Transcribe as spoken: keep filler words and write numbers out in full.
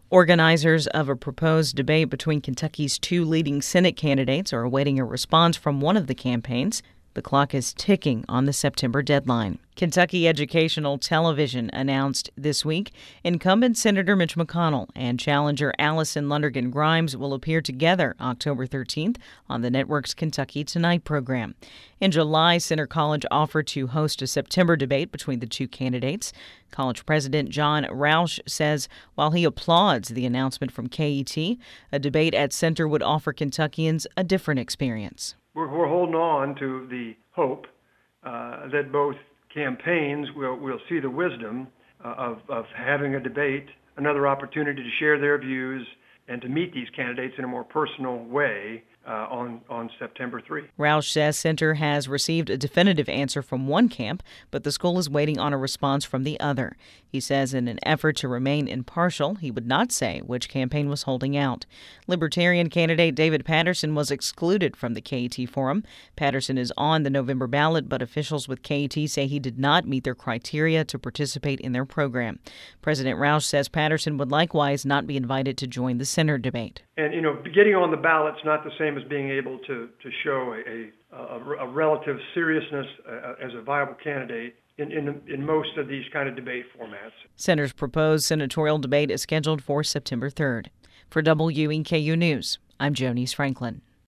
Organizers of a proposed debate between Kentucky's two leading Senate candidates are awaiting a response from one of the campaigns. The clock is ticking on the September deadline. Kentucky Educational Television announced this week incumbent Senator Mitch McConnell and challenger Allison Lundergan Grimes will appear together October thirteenth on the network's Kentucky Tonight program. In July, Centre College offered to host a September debate between the two candidates. College President John Roush says while he applauds the announcement from K E T, a debate at Centre would offer Kentuckians a different experience. We're, we're holding on to the hope uh, that both campaigns will, will see the wisdom uh, of, of having a debate, another opportunity to share their views and to meet these candidates in a more personal way uh, on, on September third. Roush says Centre has received a definitive answer from one camp, but the school is waiting on a response from the other. He says in an effort to remain impartial, he would not say which campaign was holding out. Libertarian candidate David Patterson was excluded from the K E T forum. Patterson is on the November ballot, but officials with K E T say he did not meet their criteria to participate in their program. President Roush says Patterson would likewise not be invited to join the Centre debate. And, you know, getting on the ballot's not the same as being able to, to show a, a, a relative seriousness uh, as a viable candidate in, in, in most of these kind of debate formats. Centre's proposed senatorial debate is scheduled for September third. For W E K U News, I'm Jonice Franklin.